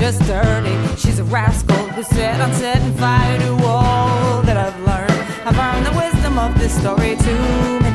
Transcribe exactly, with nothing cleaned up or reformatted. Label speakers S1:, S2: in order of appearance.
S1: just dirty. She's a rascal who's set on setting fire to all that I've learned. I've earned the wisdom of this story too many